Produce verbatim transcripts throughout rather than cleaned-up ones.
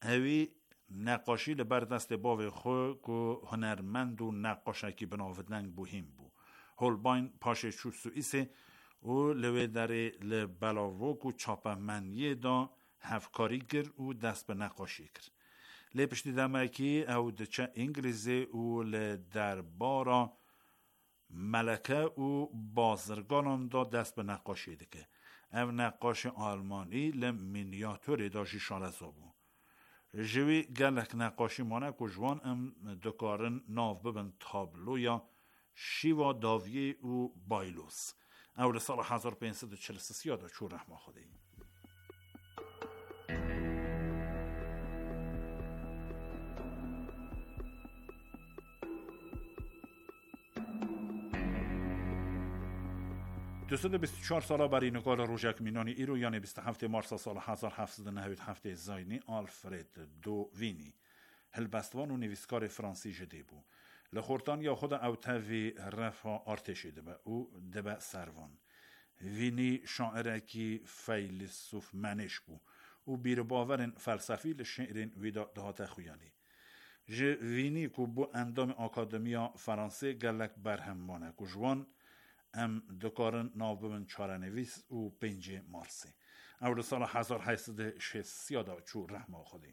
اوی نقاشی لبر دست باوی خو که هنرمند و نقاشکی بناودنگ بوهیم بو. هولباین پاشه چو سوئیسه و لوی داره لبلاوک و چاپمنیه دا هفکاری گر و دست به نقاشی گر. لپشتی دمکی او دچه انگلیزی و لدربارا ملکه و بازرگانان دا دست به نقاشی دکه. او نقاش آلمانی لمینیاتوری دا جیشالزا بو. جوی گلک نقاشی مانه که جوان ام دکارن ناف ببن تابلو یا شیوا داویه و بایلوس. او لسال هزار و پینصد و چهل و سه دا چون رحمه خوده ایم. دویست و بیست و چهار ساله برای نگال روژک مینانی ایرو یعنی بیست و هفت مارس سال هزار و هفتصد و نود و هفت زاینی آلفرد دو وینی هلبستوان و نویسکار فرانسی جده بو. لخورتان یا خود اوتاوی رفا ارتشی دبه او دبه سروان. وینی شاعرکی فیلسوف منش بو او بیر باورن فلسفی لشعرین ویدا دهات خویانی. ج وینی که بو اندام اکادمیا فرانسه گلک برهمانه که جوان ام دکارن ناوبمن چارنویس و پنج مارسی. اول سال هزار و هشتصد و شصت دا چو رحمه خودیم.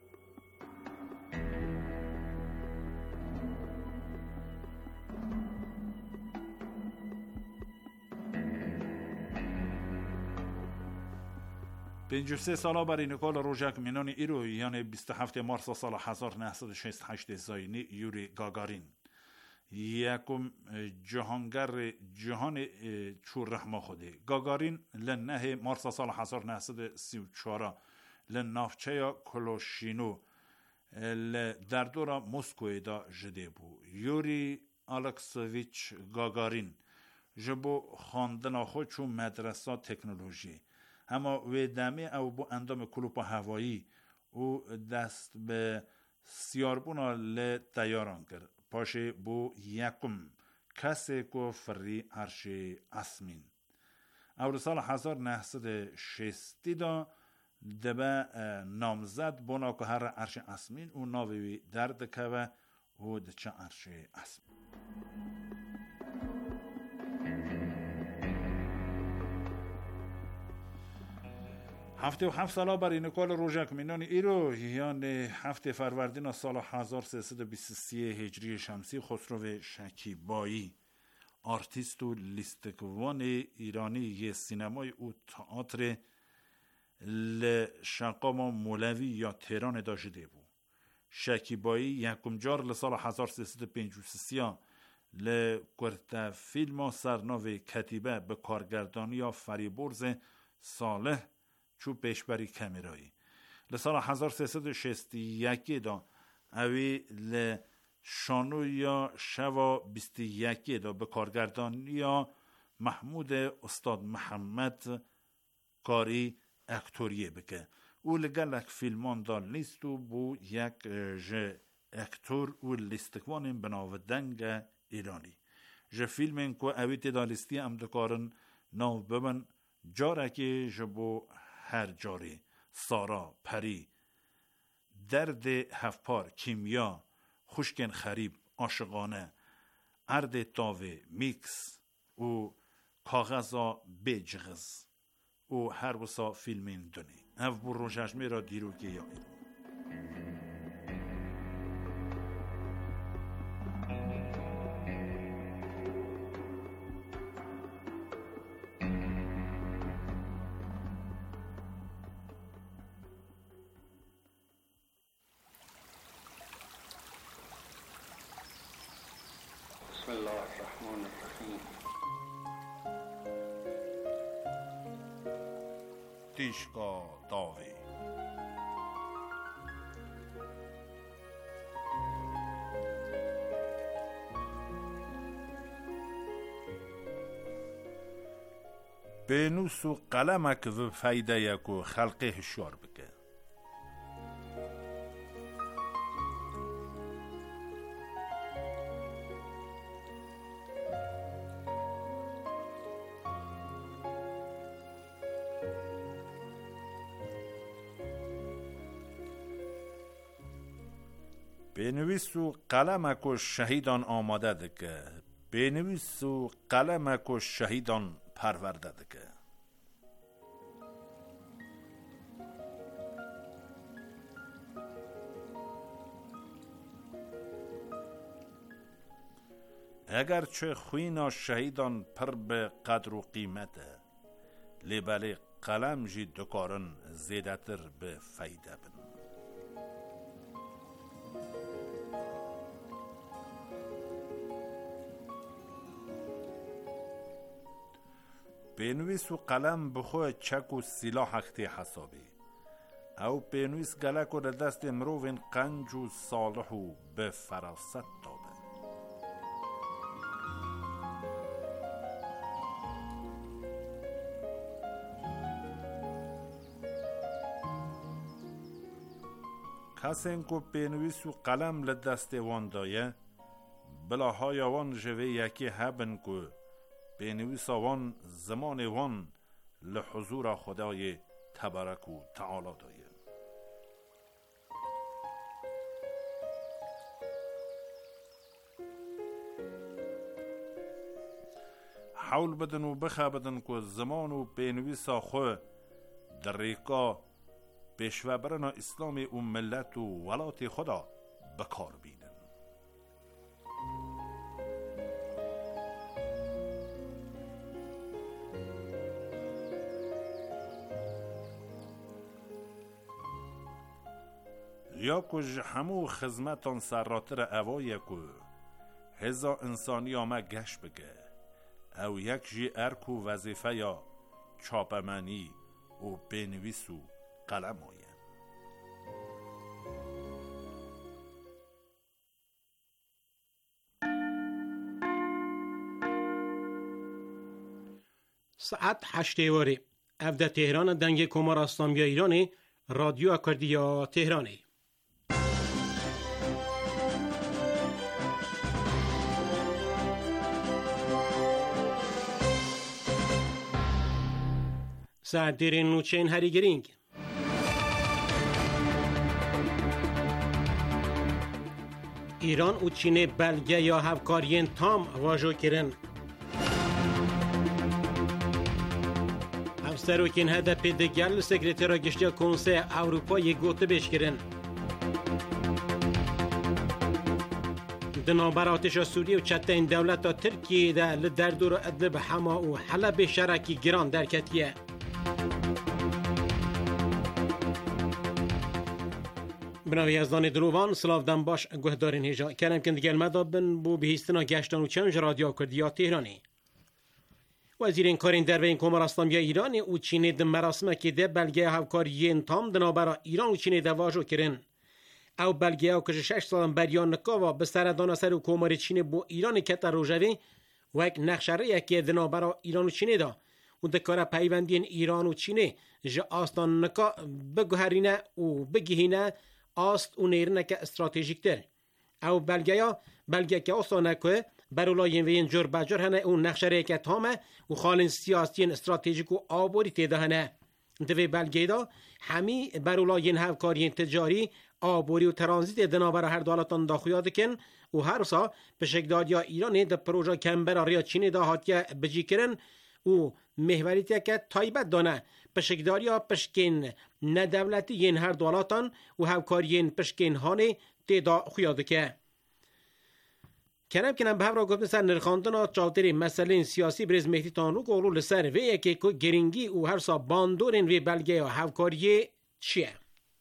پنج و سه ساله برای نکال روژک مینانی ایرو یعنی بیست و هفت مارس سال هزار و نهصد و شصت و هشت زاینی یوری گاگارین یکم جهانگر جهان چور رحمه خوده. گاگارین لنه مارس سال هزار و نهصد و سی و چهار لنافچه کلوشینو در دورا مسکوی دا جده بو. یوری الکسویچ گاگارین جبو خواندن خود چون مدرسه تکنولوژی اما و دمی او بو اندام کلوپ هوایی او دست به سیاربونا ل تیاران کرد. پاشه بو یکم کسی که فری عرش اسمین. اول سال هزار و نهصد و شصت دا دبه نامزد بونا که هر عرش اسمین و ناوی درد که و دچه عرش اسمین. هفته و هفت ساله برای نکال روژک مینانی ایرو یعنی هفته فروردین سال هزار و سیصد و بیست و سه هجری شمسی خسرو شکیبایی آرتیست و لیستگوان ایرانی یه سینمای و تئاتر لشقام مولوی یا تهران داشته بود. شکیبایی یکم جار لسال هزار و سیصد و پنجاه و سه لکرت فیلم سرناو کتیبه به کارگردانی یا فریبرز صالح چو پیشبری کمیرایی. لسال هزار و سیصد و شصت و یک دا اوی لشانو یا شوا بیست و یک دا به کارگردانی یا محمود استاد محمد کاری اکتوریه بکه. او لگلک فیلمان دا لیستو بو یک ج اکتور و لیستکوان بناودنگ ایرانی. ج فیلمین که اوی تدا لیستی ام دکارن ناو ببن جارکی جبو هر جاری سارا پری درد هفپار کیمیا خوشکن خریب عاشقانه ارد تاوه میکس و کاغذا بجغز و هر وسا فیلمین دونی او بر روششمی را دیرو که یا ایرو. بسم الله الرحمن الرحیم. تیشکا داوی بنوس و قلمک و فایده یکو خلقه هشیار بکه. بنویس و قلمک و شهیدان آماده دکه، بنویس و قلمک و شهیدان پرورده دکه. اگرچه خوینا شهیدان پر به قدر و قیمته، لیبالی قلم جی دکارن زیدتر به فایده بن. بنویس و قلم بخواه چک و سلاح اختی حسابی، او بنویس گلک و دست مروین قنج و صالح و به فراست دابه. کسین کو بنویس و قلم لدست وان دایه، بلاهای وان جوه یکی هبن کو بنویس وان زمان وان لحضور خدای تبارک و تعالی دایه. حول بدن و بخه بدن که زمان و بنویسا خو در ریکا پیشوا برنا اسلام و ملت و ولات خدا بکار بینن. یا کج همو خدمتان سراتر اوایه که هزا انسانی آمه گش بگه او یک جی ارک و وظیفه یا چاپمانی و بنویس و قلم آیه. ساعت هشت واری افده تهران دنگ کمار اسلامی ایرانی رادیو کردیا تهرانی. ساعت دیرین نوچین هری گرینگ ایران و چین بلگه یا همکارین تام واژو کرن. افسروکین هدف دگل سکرترا گشتیا کنسه اروپای گوته بیش کرن. دنابر آتش سوریه و چتین دولت ترکیه ده لدردور ادلب حما و حلب شرکی گران درکتیه. بناوی ازدان دروان سلاف دن باش گهدارین هجا کرم کند گل مدابن بو بهیستنا گشتان و چنج رادیو کردیا تهرانی. وزیرین کارین در بین کمار اسلامی ایرانی و چین دم مراسمه که ده بلگه هفکاریین تام دنابرا ایران و چین ده واجو کرن. او بلگه او کش شش سالم بریان نکاوا به سردان سر و کمار چین بو ایران کتر روژوی و یک نقشره یکی دنابرا ایران و چین ده و دکاره پیوندین ایران و چین جا آستان نکا بگوهرینه و بگیهینه آست و نیرنه که استراتیجیک تر. او بلگه یا بلگه که آستانه که برولای وین جور بجور هنه اون نقشه ریکت همه و خالن سیاسیین استراتیجیک و آبوری تیده هنه. دوی بلگه دا همی برولای هفکارین تجاری آبوری و ترانزیت دنابر هر دولتان داخویا دکن و هر سا پشکداد یا ایرانی ده پروژه کمبر ریا چینی دا هاتیه بجی کرن و محوریتی که تایبت دانه پشکداری یا پشکین ندولتی ین هر دولتان و هفکارین پشکین هانه تیدا خویا دکه. کنم کنم به هفرا گفت سر نرخاندن چالتری مسئله سیاسی بریز مهدی تانو گولو لسر وی که گرینگی و هر سا باندورین وی بلگه و هفکاری چیه؟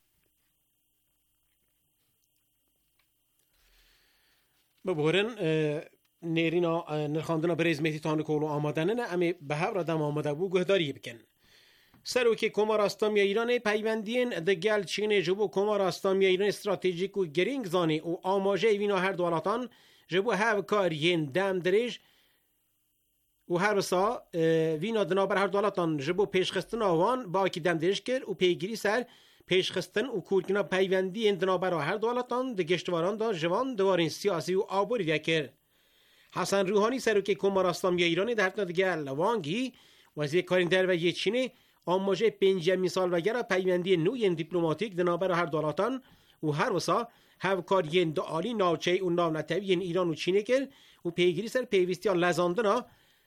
ببورن نیرینا نرخاندن بریز مهدی تانو گولو آمادنه نه امی به هفرا دم آماده بو گهداری بکن. سروکی کمار اسلامی ایران پیوندین دگل چین جبو کمار اسلامی ایران استراتژیک و گرینگ زانی و آماجه وینا هر دولتان جبو هاو کارین دم دریج و هر سا وینا دنابر هر دولتان جبو پیشخستن آوان با کی دم دریج کرد و پیگیری سر پیشخستن و کورکنا پیوندی دنابر هر دولتان د گشتواران دا جوان دوارین سیاسی و آبوری دکر. حسن روحانی سروکی کمار اسلامی ایران در حد دگل وانگی وزیر کارین در و یه چینه آماجه پنجمی سال وگرا پیوندی نوی دیپلماتیک دنابر هر دولتان و هر وسا هفکاریین دعالی ناوچه و ناو نتویین ایران و چینه کرد و پیگیری سر پیوستی لزاندنا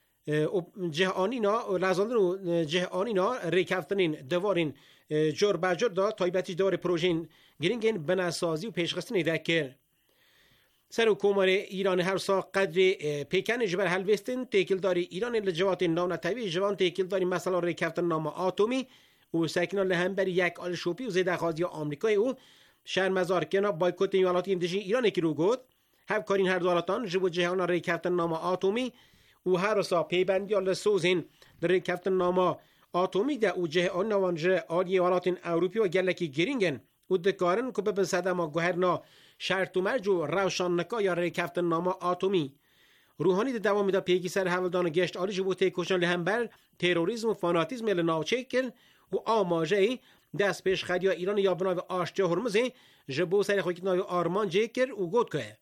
جهانی نا لزاندن و جهانی نا ریکفتنین دوارین جور بجور دا تایبتی دوار پروژین گرینگین بناسازی و پیشخستنی دکر سر حکومت ایران هر سا قدر پیکن جبر هلوستن تکیلداری ایران لجوات ناو نتوی جوان تکیلداری مسئله ریکفتن نام آتومی و سکنال لهم یک آل شوپی و زیده خازی آمریکای او شرمزار کنا بایکوت ایالات اندیجی ایران کی رو گفت هف کارین هر دولتان جبو جهان ریکفتن نام آتومی و هر سا پیبندی ال سوزین ریکفتن نام آتومی ده او جهان نوانجه آلی ایالات اروپی و گلکی گرینگن و دکارن که به صدما گوهرنا شرط و مرج و روشان نکا یا ریکفتن نام آتومی روحانی ده دوام ده پیگی سر حولدان گشت آلی جبو تیکوشن لهمبر تروریسم و فاناتیزم لناوچه کن و آماجه دست پیش خدیا ایران یا بناو آشتی هرمزه جبو سر خوکت ناو آرمان جه کر و گود که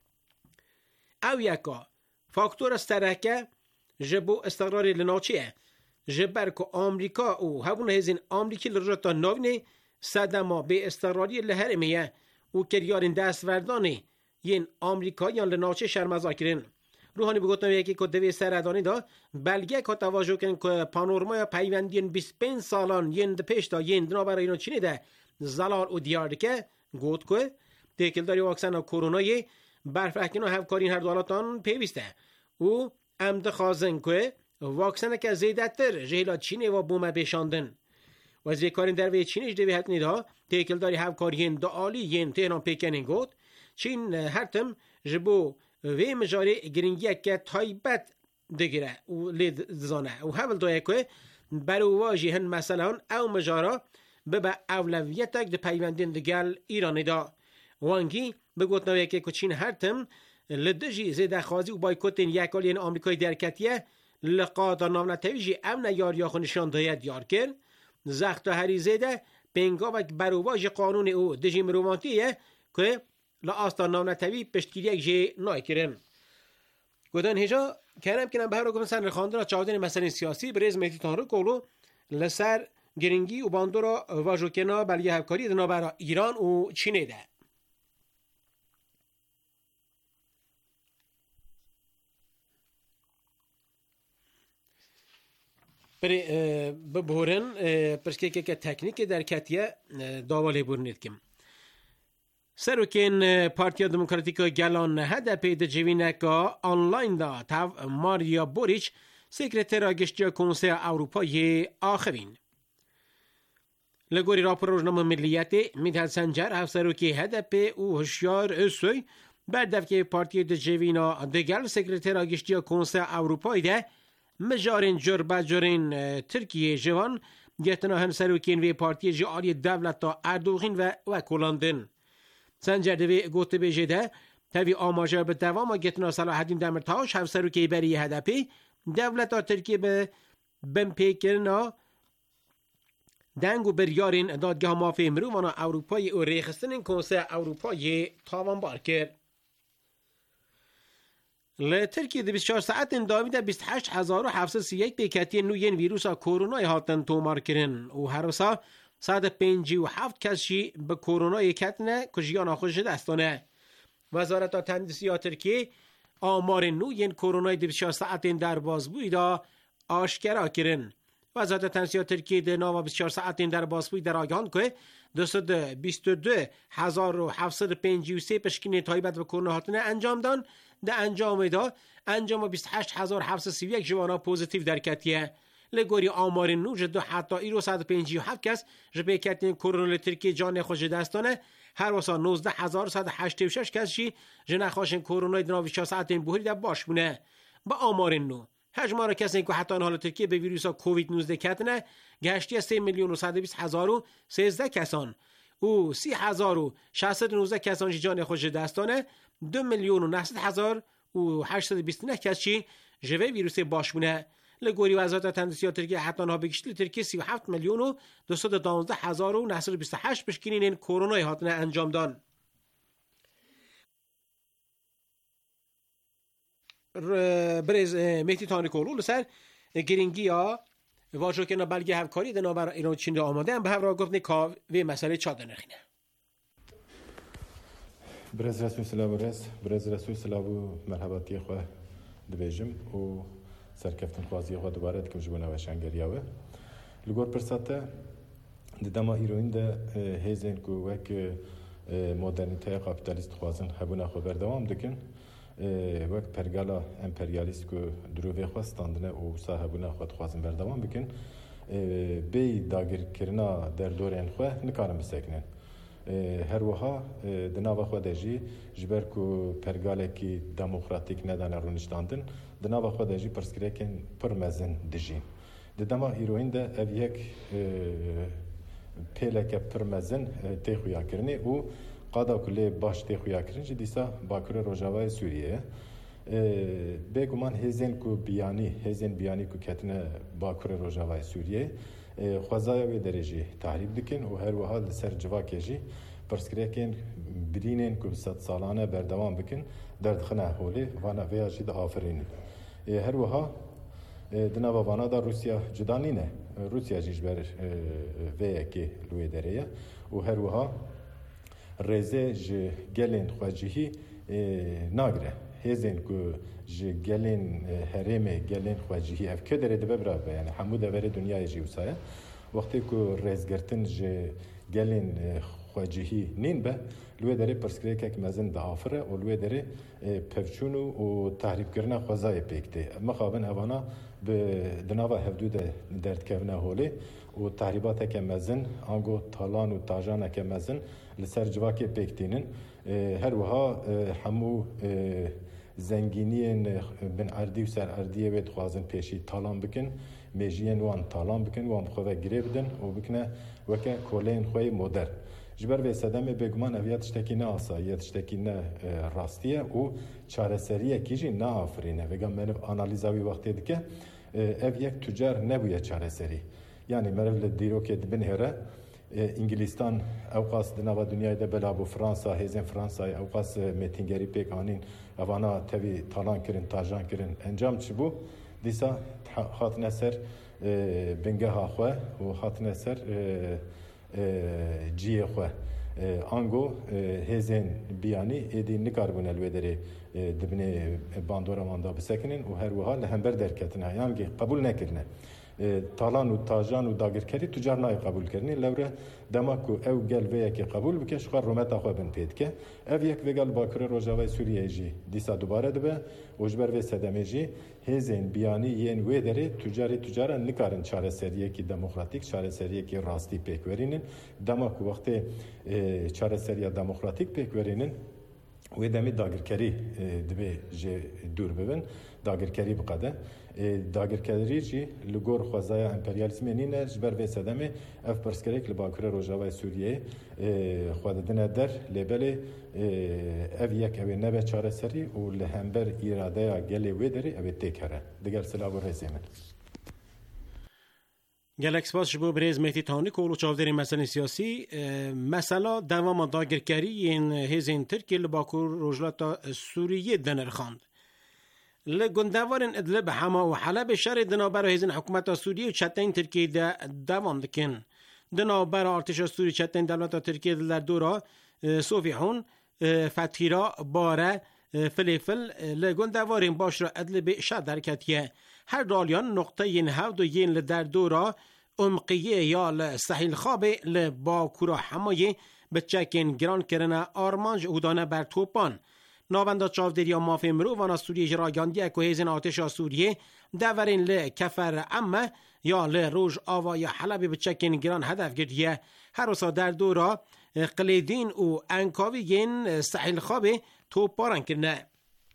او یکا فاکتور استرکه جبو استقرار لناوچه جبر که آمریکا و هبون هزین آمریکی لرجتا ناوینه صدما به استقراری لهرمیه و کریارین دست وردانه ین آمریکایان لناوچه شرمزار کرن روحانی بگوتنم یکی که دوی سردانی دا بلگه که توجه کن که پانورمای پیوندین بیست و پنج سالان ین ده پیش دا ین دنا برای اینو چینی ده زلال و دیار که گوت که تکل داری واکسن و کرونای برف اکنو همکارین هر دولتان پیوسته و امد خازن که واکسن که زیده تر جهیلا چینی و بومه بشاندن و از کارین در وی چینیش دوی هتنی دا تکل داری همکارین دعالی ین تهران پیکنین گوت چین هرتم جبو وی مجاری گرینگی که تایبت دگیره و لید زانه و حول دویه که برو واجی هن مثلا او مجارا ببا اولویت ده پیوندین دگل ایرانی دا وانگی بگوت نویه که چین هرتم لدجی زیده خوازی و بایکوتین یکالین آمریکای درکتیه لقادا ناونتویجی او نیار یا خونشان داید یار کن زخت و هری زیده پنگاوک برو واجی قانون او دجی مرومانتیه که لآستا ناونتوی پشتگیری جه نای کرن گودن هجا کنم کنم به هر رو سن رخاندن چاودن مسئله سیاسی بریز مهدیتان رو کولو لسر گرینگی و باندورا واجوکنا بلگه هفکاری دنا برا ایران و چینه ده بری ببورن پرسکه که تکنیک در کتیه داوالی بورنید کم سروکین پارتیا دموکراتیک گلان هدف د جوینکا آنلاین دا تاو ماریا بوریچ سکرتر گشتیا کنسه اروپای آخرین لگوری راپور روزنامه ملیت میدهد سنجر هف سروکی هدف او هشیار اسوی بردف که پارتیا د جوینا دگل سکرتر گشتیا کنسه اروپای ده مجارین جربه جرین ترکیه جوان گهتنا هم سروکین وی پارتیا جعالی دولت تا اردوغین و وکولاندن سنجر دوی گوته بیجه ده تاوی آماجه به دوام گتنا صلاح الدین دمرتاش هف سروکی بری هدفی دولت ها ترکیه به بم پیکرنا دنگ و بریارین دادگاه مافی مرووانا اروپای و ریخستن کنسه اروپای تاوان بار کرد لترکیه ده بیست و چهار ساعت اندامی ده بیست و هشت هزار و هفتصد و سی و یک پیکتی نوین ویروس کرونا هاتن تومار کرن و هر روزا صد و پنجاه و هفت کسی به کرونا کتنه کجیان آخوش دستانه وزارت تندیسی ترکیه آمار نوین کرونا ده بیست و چهار ساعت در بازبوی دا آشکرا کرن وزارت تندیسی ترکیه ده نام بیست و چهار ساعت در بازبوی در آگهان که دویست و بیست و دو هزار و هفتصد و پنجاه و سه پشکین تایبت به کرونا هاتنه انجام دان ده انجام دا انجام بیست و هشت هزار و هفتصد و سی و یک جوانا پوزیتیو در کتیه لگوری آمار نو جدو حتی ایرو صد و پنجاه و هفت کس جبه کتین کرونا ترکیه جان خوش دستانه هر واسا نوزده هزار و صد و هشتاد و شش کس شی جنه خوشن کرونا دناوی چهار ساعت بوهری در باش بونه با آمار نو هجمار کسی که حتی حال ترکیه به ویروس کووید نوزده کتنه گشتی سه میلیون و صد و بیست هزار و سیزده کسان او سی هزار و شصت و نوزده کسان جان خوش دستانه دو میلیون و نهصد هزار و هشتصد و بیست و نه کسی جوه ویروس باش بونه لگوری وزارت تندیسی ترکیه حتی آنها بگشتی ترکیه سی و هفت میلیون و دویست و دوازده هزار و نهصد و بیست و هشت پشکینین این کرونا هاتنه انجام دان برز مهدی تانی کولو لسر گرینگی ها واجه که بلگه هفکاری دنا برای ایران چین را آماده هم به همراه گفت نکاو و مسئله چاده نخینه برز رسول سلام برز برز رسول سلام مرحباتی خو دبیجم و سرکفتن خوازی خو دوباره دکم جبنا وشنگریاوه لگور پرساته دما ایران ده هزین کو وک مدرنیته کاپیتالیست خوازن هبونا خو بردوام دکن وک پرگالا امپریالیست کو دروی خواستاندنه و صاحبونا خو خوازن بردوام بکن بی داگر کرنا در دورین خو نکارم بسکنن هر وها دناوا خو دجی جبر کو پرگاله کی دموکراتیک ندان رونشتاندن دناوا خو دجی پرسکرکن پرمزن دجی دما ایران ده اف یک پلک پرمزن تخویا کرنی او قادا کلی باش تخویا کرنی دیسا باکور روجاوای سوریه بگمان هزین کو بیانی هزین بیانی کو کتنه باکور روجاوای سوریه خوازای و درجه تحریب دکن و هر وحال سر جواکیجی پرسکریکن برینن کو صد سالانه بردوام بکن درد خنه هولی وانا ویاجی ده آفرین هر وها دنوا وانا دا روسیا جدانی نه روسیا جیش بر وی کی لوی دریه و هر وها رزه ج گلن خواجهی ناگره هزین کو ج گلن حرم گلن خواجهی اف کدر ده ببره یعنی حمود ور دنیای جی وسایه وقتی کو رزگرتن ج گلن خواجهی نین به لوی دره پرسکریک که مزن دافره و لوی دره پفچونو و تحریب کردن خوازای پیکته مخابن اوانا به دنوا حدود درد کردن هولی و تحریبات که مزن آنگو تالان و تاجان که مزن لسر جواک پیکتینن هر وها همو زنگینی بن اردی و سر اردیه وید خوازن پیشی تالان بکن میجین وان تالان بکن وان خواه گریه بدن و بکنه وکه کولین خواه مدر جبر به صدمه بگمان اویت شتکی نه آسایت شتکی نه راستیه و چاره سریه کیجی نه آفرینه وگم من آنالیزاوی وقتی دیگه اف یک تجار نبویه چاره سری یعنی مرف دیرو که بنهره انگلیستان اوقاس دنوا دنیای ده بلابو فرانسا هزین فرانسا اوقاس میتینگری پیکانین اوانا تبی تالان کرن تاجان کرن انجام چی بو دیسا خاطن سر بنگه ها خواه و خاطن سر جیه خواه آنگو هزین بیانی ایدی نکاربون الویدری دبنی باندورا ماندا بسکنین و هر وها لهمبر درکتنه یعنی قبول نکرنه تالان و تاجان و داگرکری تجار نای قبول کرنی لوره دماکو او گل ویا که قبول بکش خور رومت اخو بن پید که او یک وگل باکر روجاوای سوریه جی دیسا دوباره دبه وجبر و صدمه جی هزین بیانی ین وی داره تجاری تجارا نکارن چاره سریه کی دموکراتیک چاره سریه کی راستی پیکورینن دماکو وقتی چاره سریه دموکراتیک پیکورینن و دمی داگرکری دبه جه دور ببن داگرکری بقده داگرکری جی لگور خوازای امپریالیسم نینه جبر به صدمه اف پرسکریک لباکر روجاوای سوریه خواددن در لبله اف یک اوی نبه چاره سری و لهمبر ایراده گلی وی داری اوی تکره دیگر سلاو رزیمن گلکس باز شبو بریز مهتی تانی کولو چاودری مسئله سیاسی مثلا دوام داگرکری این هزین ترکی لباکور روجلاتا سوریه دنر خاند لگندوارن ادلب حما و حلب شر دنابر هزین حکومت سوریه و چتین ترکی ده دوام دکن دنابر ارتش سوریه چتین دولت ترکیه در دورا صوفیحون فتیرا باره فلیفل لگندوارن باش را ادلب شد درکتیه هر دالیان نقطه ین هفت و ین لدر دورا امقیه یا لسحیل خوابه لباکورا حمایه بچکن گران کرنه آرمانج اودانه بر توپان ناوندا چاودری یا مافی مرو وانا سوریه جراگاندیه که هزین آتش سوریه دورین لکفر امه یا لروج آوا یا حلبی بچکن گران هدف گردیه هر وسا در دورا قلیدین و انکاوی ین سحیل خوابه توپارن کرنه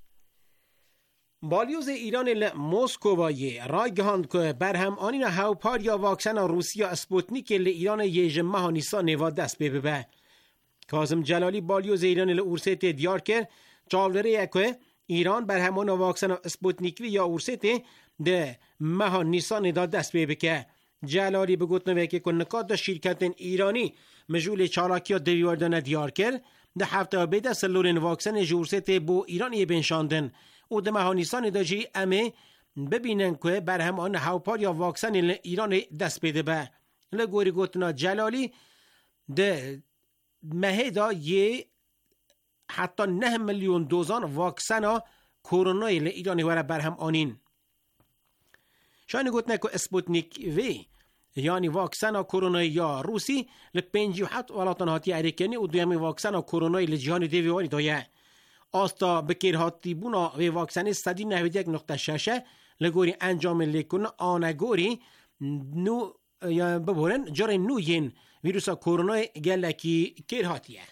بالیوز ایران لموسکووایی رای گهاند که برهم آنین هاوپار یا واکسن روسیا اسپوتنیک لایران یژم ماه نیسان نوا دست ببه. کاظم جلالی بالیوز ایران لورسیت دیار کرد چالوره که ایران برهمان واکسن اسپوتنیک یا اورسیت ده ماه نیسان دا دست ببه. جلالی بگوت نوه که کنکات دا شرکت ایرانی مجول چالاکی دیواردن دیار کرد ده هفته بیده سلورین واکسن جورسیت بو ایرانی بنشاندن و ده مهانیسان دا جی امه ببینن که برهم آن هاوپار یا واکسن ایران دست بیده به لگوری گوتنا جلالی ده مهه دا یه حتی نه میلیون دوزان واکسن کرونای ل ایرانی وره برهم آنین. شاید گوتنه که اسپوتنیک وی یعنی واکسن کرونای یا روسی ل پنجاه و هفت ولایت هاتی امریکایی و دومی واکسن کرونای ل جهان دیوانی دایه. آستا بکیر هاتی بونا و واکسن صد و نود و یک نقطه شش لگوری انجام لیکن آنگوری نو یا ببورن جره نوین ویروس کرونا گلکی کیر هاتیه.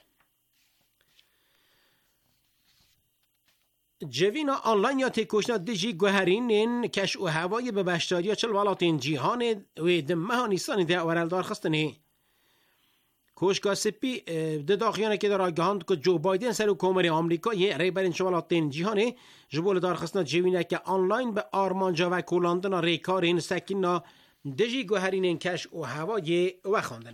جوینا آنلاین یا تکوشنا دیجی گوهرین کش و هوای به بشتاریا چل ولاتین جیهان و دمه نیستانی ده ورالدار خستنه. کوشگاه سپی ده داخیانه که در آگهاند که جو بایدن سر حکومت آمریکا یه ریبرین شوالاتین جیهانه جبول دار خستنا جوینه که آنلاین به آرمانجا و کولاندنا ریکارین سکینا دیجی گوهرین کش و هوای و خواندنه.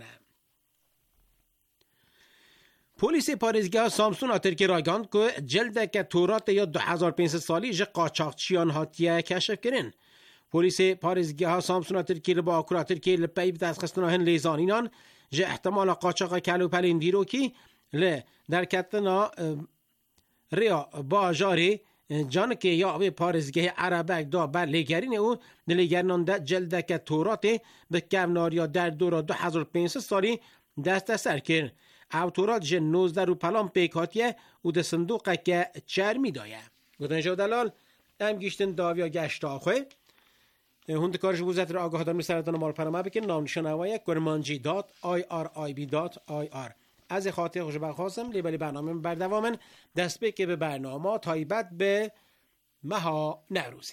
پلیس پاریزگاه سامسون آترکی راگاند که جلده که تورات یا دو هزار و پانصد سالی جه قاچاقچیان هاتیه کشف کرن. پلیس پاریزگاه سامسون آترکی با اکر آترکی لپیب دست خستنا هن لیزانینان جه احتمال قاچاق کلو پلین دیرو کی ل در کتنا ریا باجاری جان که یا به پاریزگاه عربک دا بر لگرین او لگرنان ده جلده که تورات به کوناریا در دورا دو هزار و پانصد سالی دست سر کرن. او تورات جه نوزده رو پلان پیکاتیه و ده صندوقه که چرمی دایه. گفتن شو دلال ام گیشتن داویا گشت آخوه هند کارش وزارت را آگاه دارمی سردان مال پرمه بکن نام نشان هوایه گرمانجی دات آی آر آی بی دات آی آر. از خاطر خوش بخواستم لیبلی برنامه بردوامن دست به که به برنامه تایبت به مها نوروزه.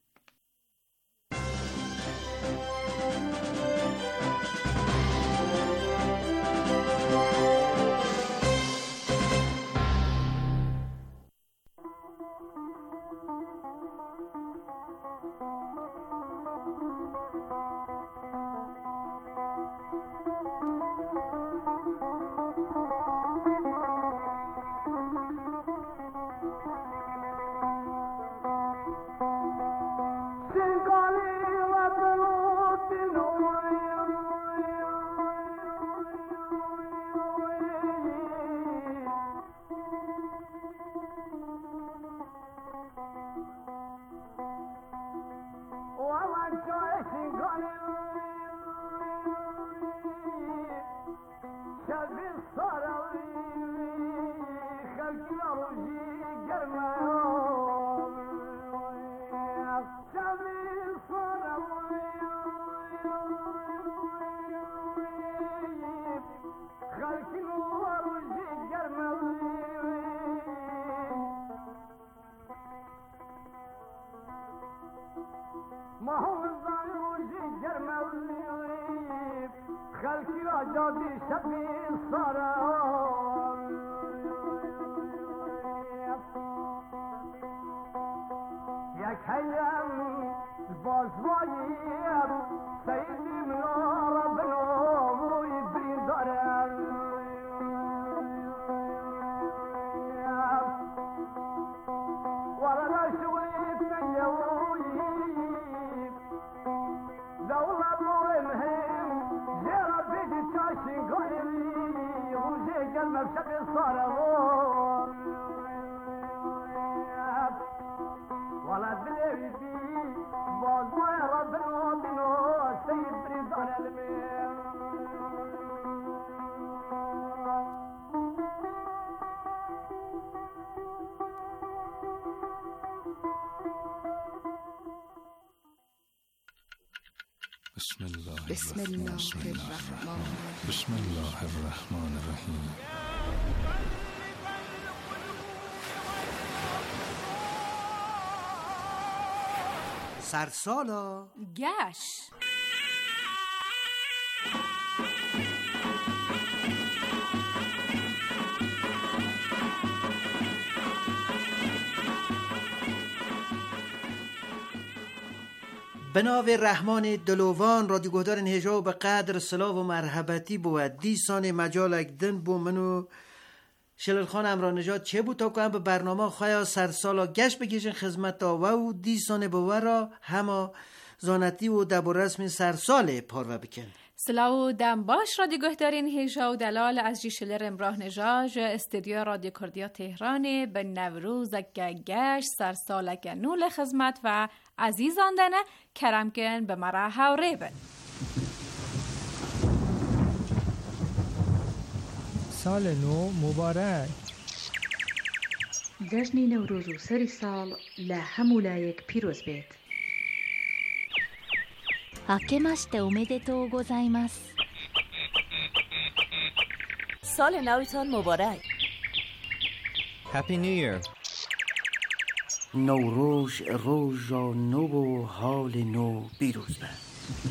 خلقی را جادی شبی سارا یک هیم بازوایی سیدی منارا بناموی برین دارم ورنا شوی تنیوی دولت مهم جرا بیدی چاشی گلی روزی گلم شبی سارا ولا دلي بي والله ربنا بنا سيد رضوان المين بسم الله بسم الله الرحمن بسم الله الرحمن الرحیم. سرسالا گشت به نام رحمان دلوان رادیو گهدار هجا به قدر سلاو و مرحبتی بود دیسان مجالک دن بو منو شلل خان امران نجات چه بود تا که به برنامه خواهی سرسالا گشت بکشن خدمت و و دیسان بورا همه زانتی و دبو رسم سرسال پارو بکن. سلاو دم باش رادیو گهدارین هیجا و دلال از جیشلر امراه نژاج استودیو رادیو کردیا تهران به نوروز گشت سر سالک نول خدمت و عزیزان دنه کرمکن به مرا هاوری بن. سال نو مبارک. جشن نوروز و سری سال لهم لایک پیروز بید. 明けましておめでとうございます。 سال نوتان مبارک. Happy New Year. نوروز روز نو و حال نو پیروز باد.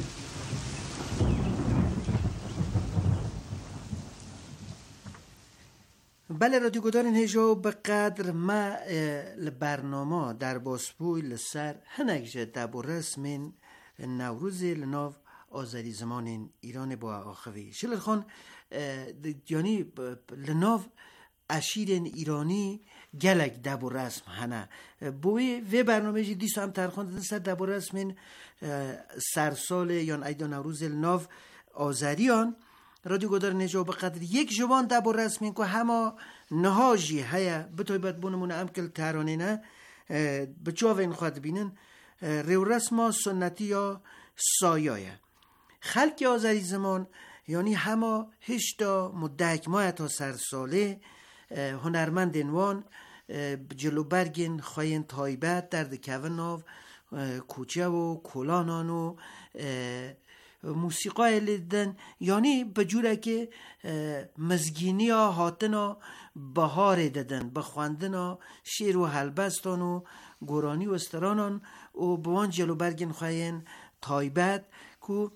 بله رادیو گدارین هجا به قدر ما برنامه در باسپوی لسر هنگجه دبو رسمین نوروز لناو آذری زمان ایران با آخوی شلر خان یعنی لناو اشیر ایرانی گلک دبو رسم هنه بوی و برنامه جی دیسو هم ترخوند سر دبو رسمین سرسال یا ایدا نوروز لناو آذریان رادیو گدار نجا به قدر یک جوان دبو رسمین که همه نهاجی هیا بتوی بد بونمونه امکل ترانه نه به جاوه این خواهد بینن ریو رسما سنتی یا سایایه خلق آذری زمان یعنی همه هشتا مدک ماه تا سر ساله هنرمند انوان جلو برگن خواهین تایبت در دکوه ناو کوچه و کلانان و موسیقای لیدن یعنی بجوره که مزگینی ها هاتن ها بهار دادن بخواندن ها شیر و حلبستان و گورانی و استرانان و بوان جلو برگن خواهین تایبت که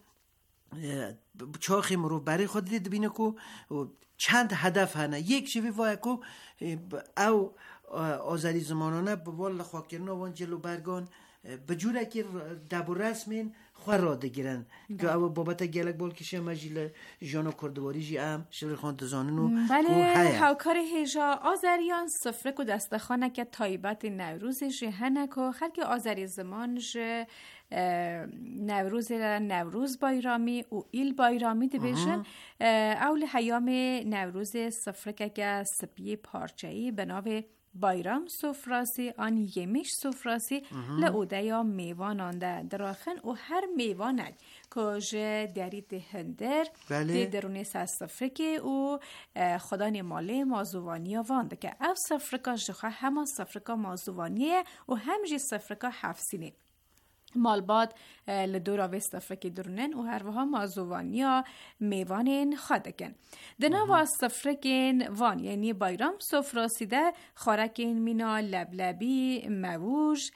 چاخی مرو برای خود دید بینه که چند هدف هنه یک شوی وای که او آذری زمانانه بوال خواکرنا وان جلو برگان بجوره که دبو رسمین خواه را دگیرن که او بابت گلک بول کشه مجیل جانا کردواری جی ام شلر خان دزاننو بله هاوکار هیجا آذریان سفره که دستخانه که تایبت نوروز جی هنه که خلق آذری زمان جی نوروز نوروز بایرامی و ایل بایرامی دبیشن اول حیام نوروز سفره که سپی پارچهی به ناو بایرام سفراسی آن یمیش سفراسی لعوده یا میوان آنده دراخن و هر میوانک که درید هندر دی درونی سفرکی و خدان ماله مازوانی وانده که او سفرکا جخوا همه سفرکا مازوانیه و همجی سفرکا حفظینه مالباد لدورا وست افریقی درنن و هر وها مازوانیا میوانین خادکن دنا واست افریقین وان یعنی بایرام سفراسیده خارکین مینا لبلبی موج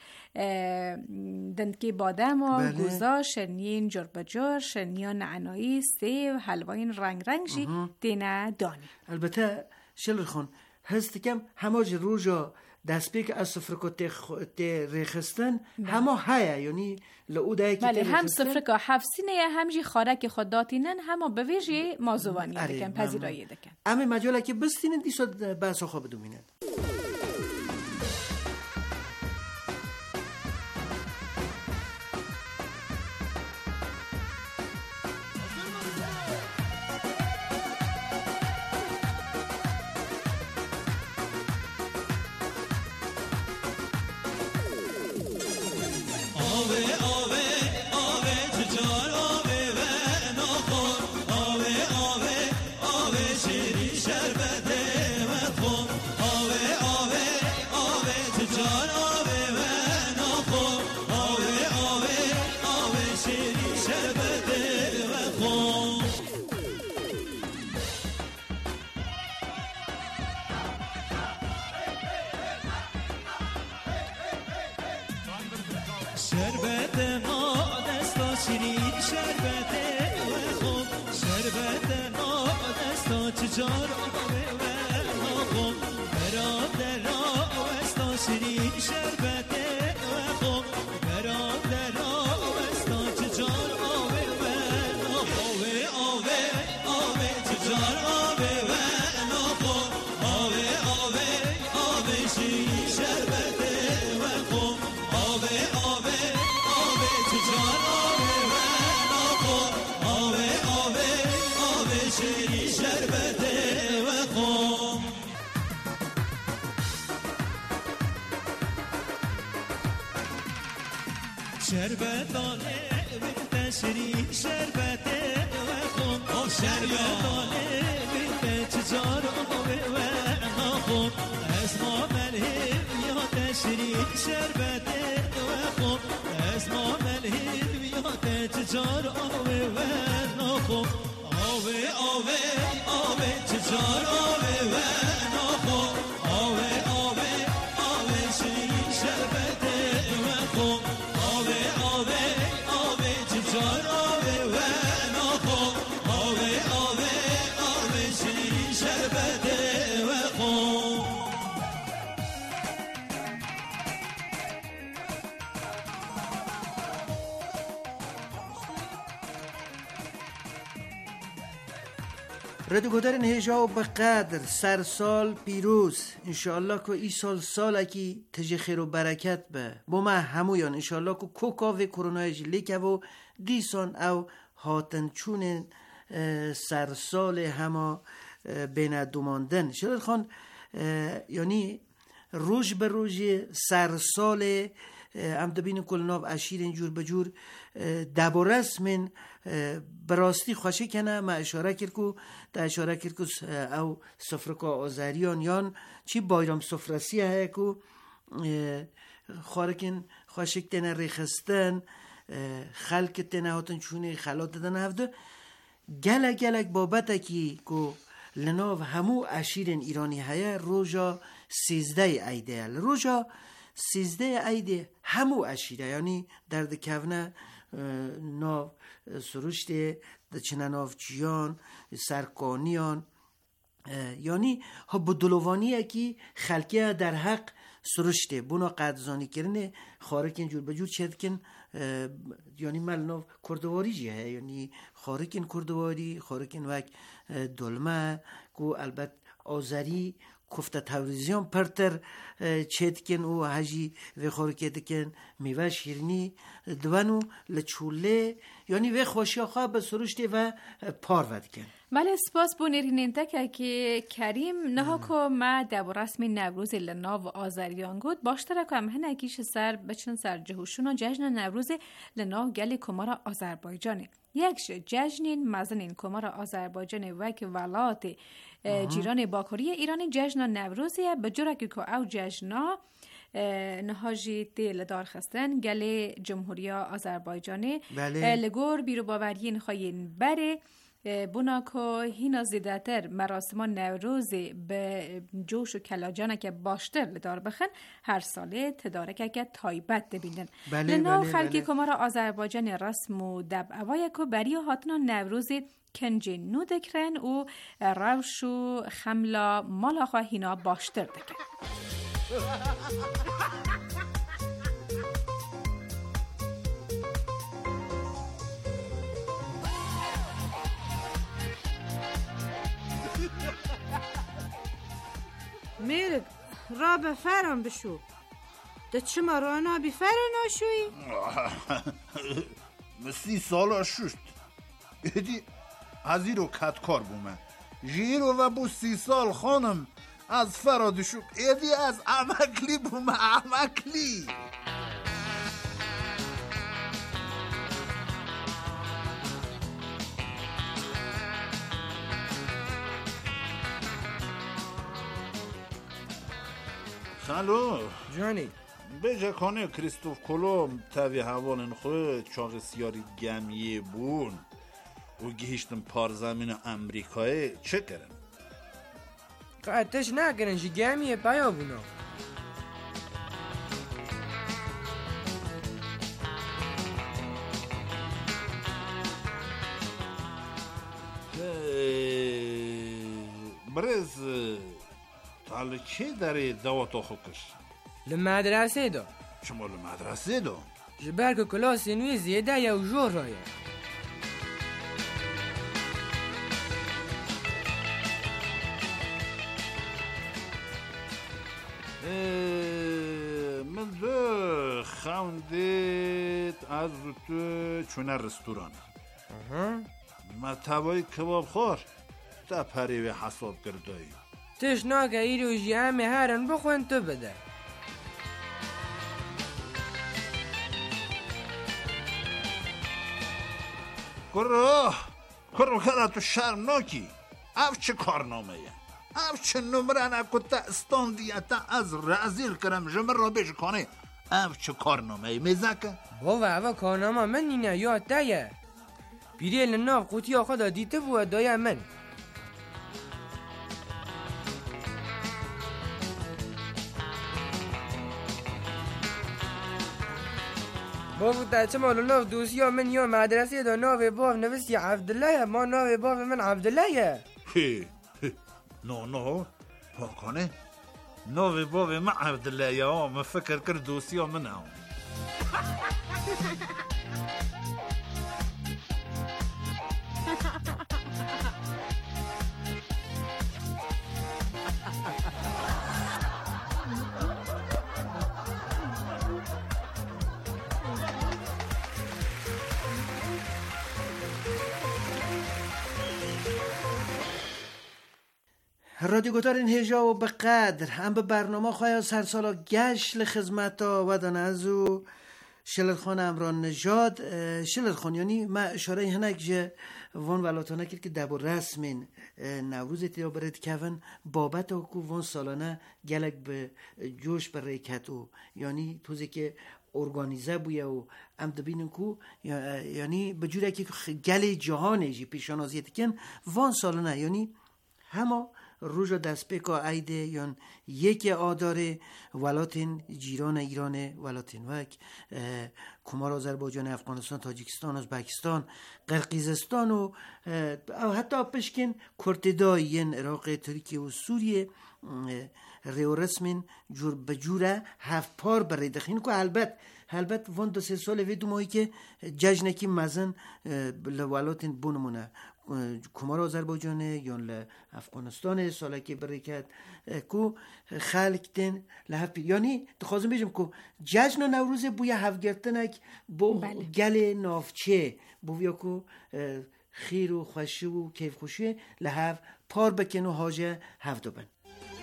دندکی بادم و گوزا شرنین جربجر شرنیان نعنایی سیو حلواین رنگ رنگشی دینا دانی البته شلر خون هست کم هماج روژا دست بی که از سفرکا تی ریخستن همه هایه یعنی لعوده که بله هم سفرکا حفظینه همجی خارک خود داتینن همه بویجی مازوانی دکن پذیرایی دکن اما مجاله که بستینن دیسا بحثا خواب دومینن آوه آوه شربتانه به تشری شربت و خون شربتانه به تجار و نخون از ما ملهم یا تشری شربت و خون از ما ملهم یا تجار و نخون آوه آوه آوه تجار و نخون آوه آوه آوه شری شربت و خون آوه آوه آوه تجار و نخون آوه آوه آوه شری شربت و خون رادیو گودرین هجا به قدر سر سال پیروز انشاءالله که ای سال سال اکی تجه خیر و برکت به با ما همویان انشاءالله که کوکاوی کرونای جلیکه و دیسان او هاتن چون سر سال همه بین دوماندن شلال خان یعنی روز به روز سر سال ام دبین کل ناو اشیر اینجور بجور دبورس من براستی خوشه کنه ما اشاره کرد که دا اشاره کرد که او سفرکا آزاریان یان چی بایرام سفرسی های که خارکن خوشک تنه ریخستن خلک تنه هاتن چونه خلات دادن هفته گلک گلک بابت کی که لناو همو اشیرین ایرانی های روژا سیزده ایده روژا سیزده ایده همو اشیره یعنی درد کونه ناو سروشت چنه ناوچیان سرکانیان یعنی ها بدلوانی که خلکه در حق سروشته بونا قدرزانی کرنه خارکن جور بجور چهدکن یعنی مل ناو کردواری جیه یعنی خارکن کردواری خارکن وک دلمه که البته آذری کفته تلویزیون پرتر چهدکن و هجی و خارکتکن میوه شیرنی دوانو لچوله یعنی و خوشی خواه به سروشته و پارود کن. بله سپاس بونیریننده که که کریم نه که ما دو رسمی نوروز لناو آذریان گود باشتره که هم هنه اکیش سر بچن سر جهوشون و جشن نوروز لناو گل کمار آذربایجانه یکش جشنین مزنین کمار آذربایجان و که ولات جیران باکوری ایران جشن نوروزیه به جوره که او جشنا نهاجی دیل دار خستن گل جمهوری آذربایجانی بله. لگور بیرو باورین خواهین بره بنا که هینا زیدتر مراسمان نوروزی به جوش و کلاجانه که باشتر لدار بخن هر ساله تدارکه که تایبت دبیندن بله لناو بله خلقی بله. کمارا آذربایجان رسم و دب اوایه که بریا هاتنا نوروزی کنجی نو دکرن و روش و خملا مالا خواه هینا باشتر دکن میرگ را به فرم بشو ده چما رو انا بی فرم ناشوی؟ سی سال ششت ایدی از ایرو کتکار بومه جیرو و بو سی سال خانم از فرادشو ایدی از عمکلی بومه عمکلی سالو جانی به جکانه کریستوف کولوم تاوی حوالن خواه چاق سیاری گمیه بون و گیشتن پار زمین امریکای چه کرن؟ قطعش نکرن جی گمیه بیا بونا برز حالا چه داره دوات آخوکش؟ لمدرسه دا شما لمدرسه دا؟ جبر که کلاس نوی زیده یا جور رایه من دو خوندید از تو چونه رستوران ما تبایی کباب خور تا پری و حساب کردایی تشناک ایرو جیامه هرن بخون تو بده کرو کرو کرا تو شرمناکی اف چه کارنامه یه اف چه نمره نکتا استاندیتا از رزیل کرم جمر را بیش کنه اف چه کارنامه یه میزکه بابا اوه کارنامه من اینه یاد تایه بیره لناف قوطی آخوا دا دیته بود دایه من بابا تا چه مالو ناف دوستی ها من یا مدرسه دا ناف باب نوستی عبدالله ما ناف باب من عبدالله هی نو نو پاکانه ناف باب من عبدالله ها من فکر کرد دوستی ها من هم رادیو گوتارین هجا و به قدر هم به برنامه خواهی سر سالا گشت لخدمت ها و دانازو شلرخان امران نژاد شلرخان یعنی ما اشاره هنک جه وان ولاتانه کرد که دبو رسمین نوروزی یا برد کفن بابت ها که وان سالانه گلک به جوش بر ریکتو یعنی توزی که ارگانیزه بویه و ام دبینن کو یعنی به جوری که گل جهانه جی پیشانازیت کن وان سالانه یعنی همه روز دست پیکا عیده یان یک آداره ولاتین جیران ایران ولاتین وک کمار آذربایجان افغانستان تاجیکستان ازبکستان قرقیزستان و حتی پشکن کرتداین عراق ترکیه و سوریه ریو رسمین جور بجوره هفت پار برای دخین که البته البته وان دو سه سال وی دو ماهی که جشنکی مزن لولاتین بونمونه کمار آذربایجان یا افغانستان ساله که برکت کو خلق دن لحفی یعنی تخوازم بیجم که جشن نوروز بوی هفگرتنک با بله. گل نافچه بویا که خیر و خوشی و کیف خوشی لحف پار بکن و حاجه هفت دو بن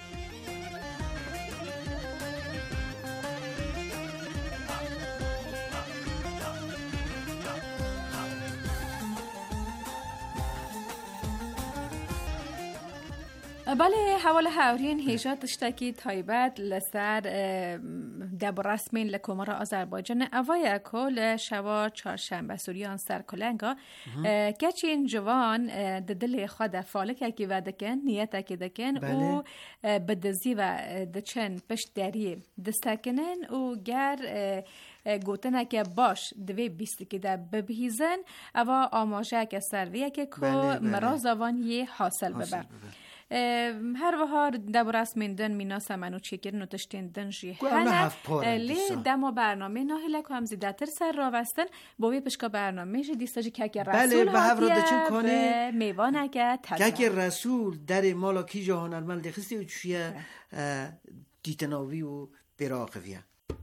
بله حوال هاورین هیجا تشتکی تایبت لسر دب رسمین لکمار آذربایجان اوای اکل شوا چهارشنبه سوریان سر کلنگا کچین جوان دل خود فالک اکی و دکن نیت اکی دکن و بدزی و دچن پشت دری دستکنن و گر گوتنه که باش دوی بیستی که ده ببهیزن اوا آماجه که سرویه که که مرازوان یه حاصل ببر هر وهار دبو رسمیندن مینا سمنو چیکر نو تشتیندن جی هنه لی دمو برنامه ناهیله که هم زیده تر سر را وستن بوی پشکا برنامه جی دیستا جی که رسول هاتیه میوانه که تزا که رسول در مالا کی جهان المال دخستی و چیه دیتناوی و براقویه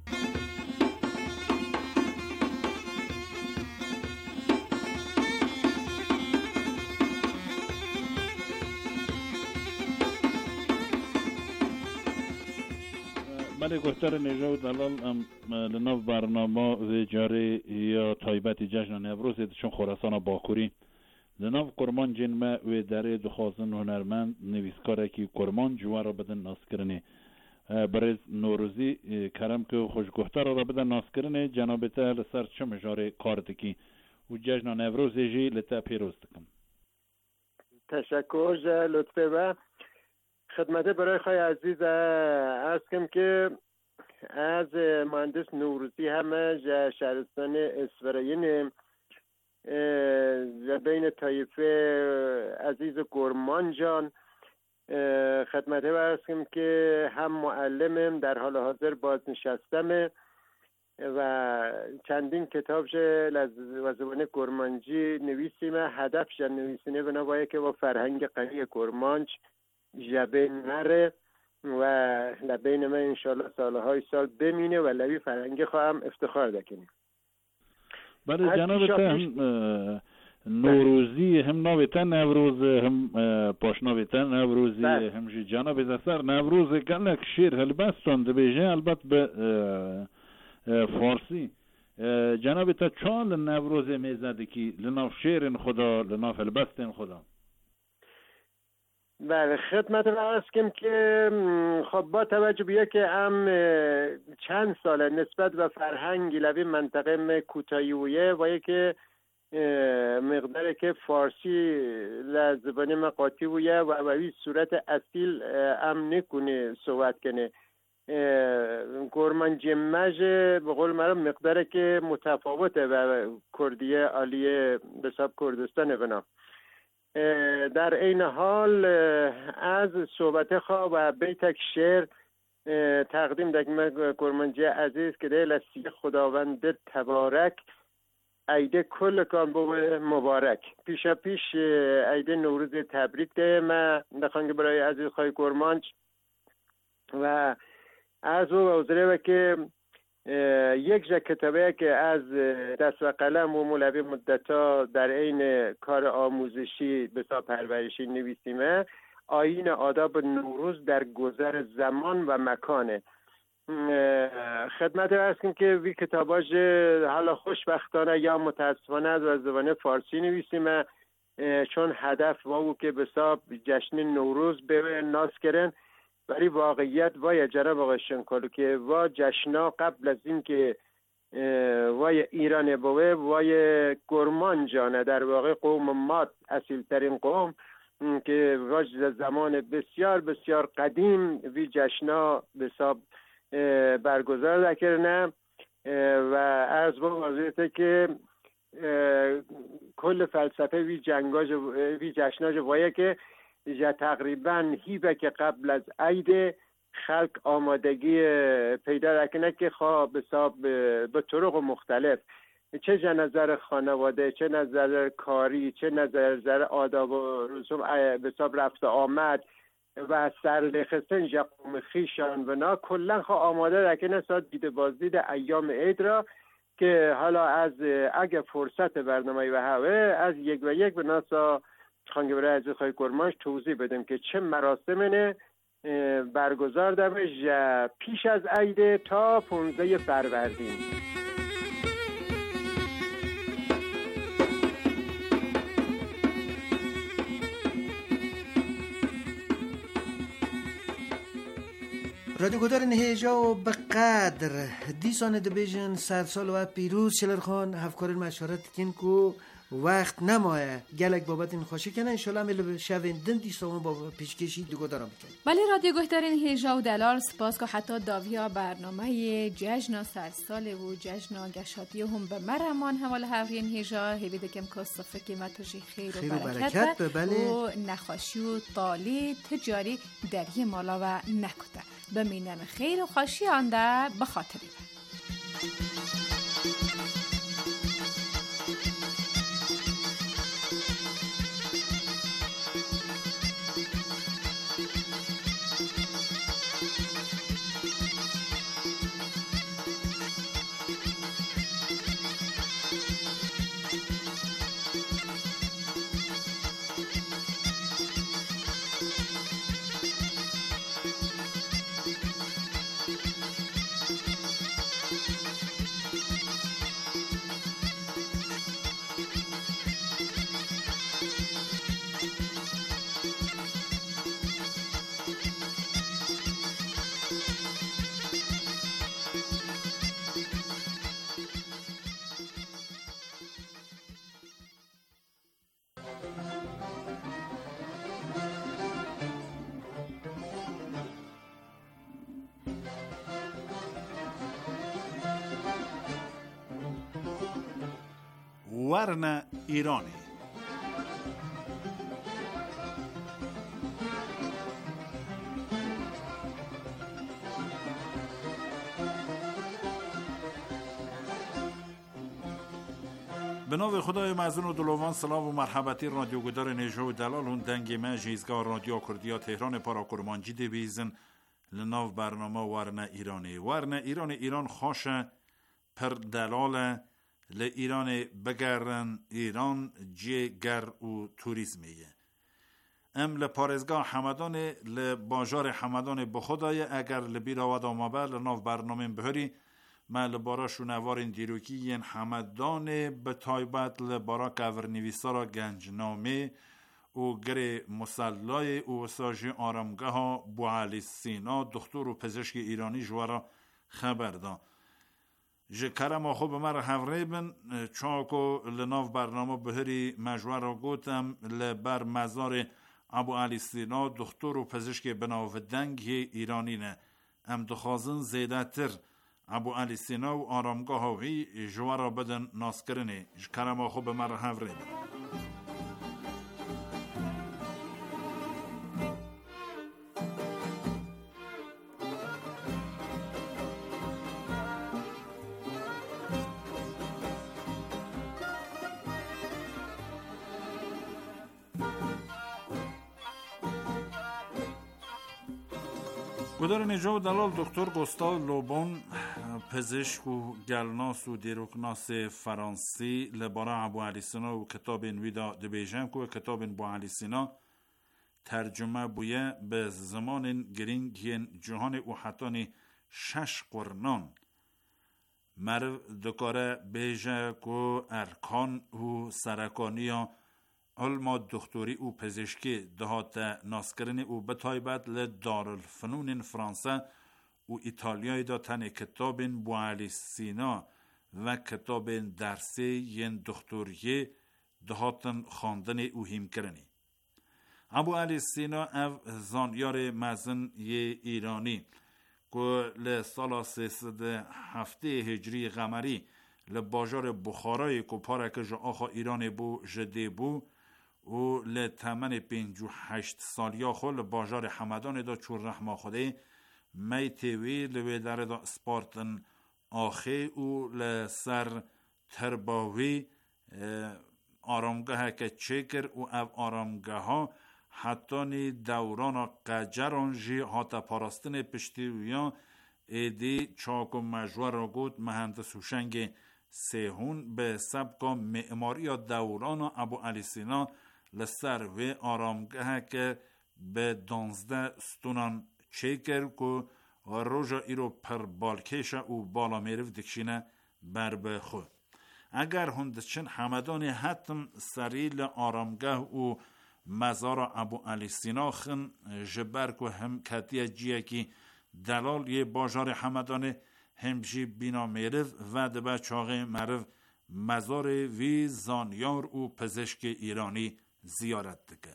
بله گفتار نژاد الان ام لناف برنامه و جاری یا تایبت جشن نوروز چون خراسان باکوری لناف کرمان جنمه و داره دخوازن هنرمند نویسکاره که کرمان جوار را بدن ناس کرنه برای نوروزی کرم که خوشگفتار را بدن ناس کرنه جنابته لسر چه مجاره کار دکی و جشن نوروز جی لطه پیروز دکم. تشکر لطفه و خدمت برای خواهی عزیز از کم که از مهندس نوروزی همه شهرستان اسفراین بین طایفه عزیز گرمان جان خدمت برای از کم که هم معلمم در حال حاضر بازنشستم و چندین کتاب و زبان کرمانجی نویسیم هدف جن نویسینه بنابراین که با فرهنگ غنی کرمانج جبه نره و لبین من انشالله سالهای سال بمینه و لبی فرنگی خواهم افتخار دکنیم. بله جناب هم نوروزی هم ناویتن نوروز هم پاشناویتن نوروزی هم جناب دستر نوروز گلک شیر هلبستان دبیجه البته به فارسی جناب تا چال نوروز میزده که لناف شیرین خدا لناف البستین خدا. بله خدمت عرض کنم که خب با توجه به که هم چند ساله نسبت به فرهنگ لبی منطقه کوتاهیویه و که مقدار که فارسی لزبانی مقاطی ویه و به صورت اصیل هم نکنه صحبت کنه گرمان جمج به قول مرا مقدار که متفاوته و کردیه عالیه به حساب کردستان بنا. در این حال از صحبت خواه و بیتک شعر تقدیم دکمه گرمانجی عزیز که دیل از سی خداوند تبارک عیده کل کان بو مبارک پیشا پیش عیده نوروز تبریک ده من نخوانگه برای عزیز خواهی گرمانج و از او وزره و که یک جا کتابه که از دست و قلم و مولوی مدتا در این کار آموزشی بسا پرورشی نویسیمه آیین آداب نوروز در گذر زمان و مکانه. خدمت عرض کنم که وی کتاباش حالا خوشبختانه یا متاسفانه از زبان فارسی نویسیمه چون هدف واو که بسا جشن نوروز به ناس کرن ولی واقعیت وای جناب آقای شنکالو که وا جشنا قبل از این که وای ایران بوه وای گرمان جانه در واقع قوم مات اصیل ترین قوم که واج زمان بسیار بسیار قدیم وی جشنا بساب برگزار دکرنه و از با واضحه که کل فلسفه وی جنگاج وی جشناج وایه که یا تقریبا هیبه که قبل از عید خلق آمادگی پیدا دکنه که خواه بساب به طرق مختلف چه نظر خانواده چه نظر کاری چه نظر آداب و رسوم بساب رفت آمد و سرلخستن جقوم خیشان و نا کلن خواه آماده دکنه سا دیده بازدید ایام عید را که حالا از اگه فرصت برنامه و هوه از یک و یک به ناسا خانگه برای عزیز خواهی کرمانش توضیح بدیم که چه مراسمینه برگزار دمش پیش از عیده تا پونزده فروردین. رادیو گدار نهیجا و به قدر دیسان دبیجن سرسال و پیروز شلر خان هفکار مشارت کن کو وقت نمایه گلک بابت این خوشی کنه انشالله میل شوین دن دیسان با پیشکشی دو گدارم بکنه. ولی رادیو گدار نهیجا و دلال سپاس که حتی داویا برنامه جشن سرسال و جشن گشاتی هم به مرمان حوال هفرین هیجا هیویده کم کسافه قیمتوشی خیر و برکت و نخوشی و طالی تجاری دری مالا و نکته بمینن خیر و خوشی آنده بخاطری ورن ایرانی. به نام خدای معزون و دلوان سلام و مرحبتی رادیو گدار نیجا و دلال اون دنگ من جیزگاه رادیو کردیا تهران پارا کرمانجی دویزن لناو برنامه ورن ایرانی. ورن ایران ایران خوشه پر دلال ل ایران بگرن ایران جی گر و توریسمیه ام ل پارزگاه حمدان ل بازار حمدان بخدای اگر ل بیراود آمابر لناو برنامه بهری ما لبارا شونوارین دیروکیین حمدان به تایبت لبارا کورنویسارا گنجنامه او گره مسلای او ساجی آرامگاه ها بوعلی سینا دکتر و پزشک ایرانی جوارا خبر دا جکرم خوب مر هفره بن چاکو لناف برنامه بهری مجوارا گوتم لبر مزار ابو علی سینا دکتر و پزشک بناو دنگ ایرانی نه ام دخوازن زیده تر ابو علی سینا و آرامگاه هاوی جوارا بدن ناسکرنه جکرم خوب مر هفره بن گودار نجا و دلال دکتر گوستاو لوبون پزشک و گلناس و دیروکناس فرانسی لبارا ابو علی سینا و کتاب ویدا دبیجم که کتاب ابو علی سینا ترجمه بویه به زمان گرینگین جهان و حتانی شش قرنان مرو دکاره بیجه که ارکان و سرکانی علما دکتری او پزشکی دهات ناسکرین او بتایبت لدارالفنون فرانسه او ایتالیای دا تن کتاب بو علی سینا و کتاب درسی ین دکتری دهاتن خواندن او هیم کرنی. ابو علی سینا او زانیار مزن یه ایرانی که لسال سیصد هفته هجری قمری لباجار بخارای که پارک جا آخا ایران بو جده بو و لتمن پنج و هشت سالیا خول باجار حمدان دا چور رحمه خوده میتوی لوی در دا سپارتن آخه و لسر ترباوی آرامگاه که چکر و او آرامگاه ها حتی نی دوران قجران جی حتی پاراستن پشتیویان ایدی چاک و مجوار را گود مهندس هوشنگ سیهون به سبک معماری دوران ابو علی سینا لسر و آرامگاه که به دانزده ستونان چکر که روژا ایرو پر بالکش او بالا میرف دکشینه بر بخو اگر هندچن حمدان حتم سریل آرامگاه و مزار ابو علی سینا خن جبر که هم کتیه جیه که دلال یه باجار حمدان همجی بینا میرف و دبه چاقه مرف مزار وی زانیار و پزشک ایرانی زیارت دکه.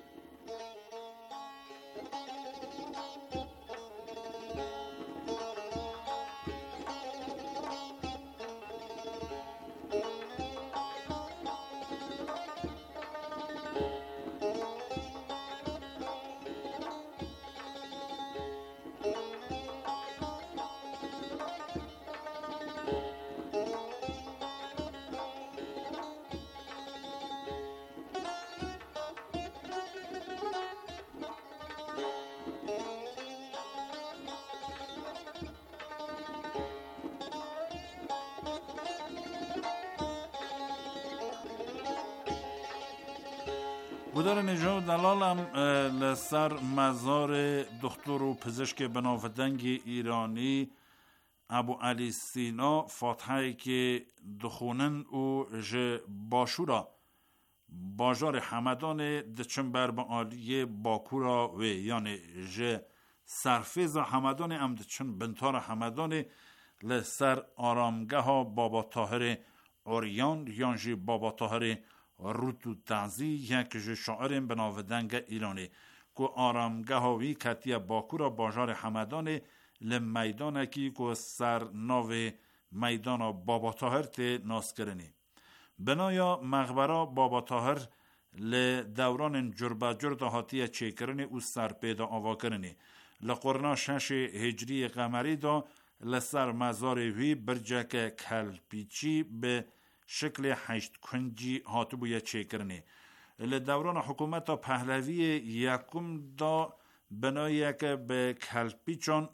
گودار نجا دلالم لسر مزار دکتر و پزشک بناودنگ ایرانی ابو علی سینا فاتحه که دخونن و ج باشورا باجار حمدان دچن بر با آلیه باکورا و یعنی ج سرفیز حمدان ام دچن بنتار حمدان لسر آرامگاه بابا طاهر اوریان یعنی بابا طاهر روتو تنزی یک شاعر بناودنگ ایرانی که آرامگاه هاوی کتیه باکورا باجار حمدان لمیدانه کی که سر ناو میدان بابا طاهر تی ناسکرنی بنایا مغبرا بابا طاهر لدوران جربجر دهاتی چیکرنی او سر پیدا آوا کرنی لقرنا شش هجری قمری دا لسر مزار وی برجک کلپیچی به شکل هشت کنجی هاتو بویا چیکرنی لدوران حکومت پهلوی یکم دا بنایی که به کلپیچان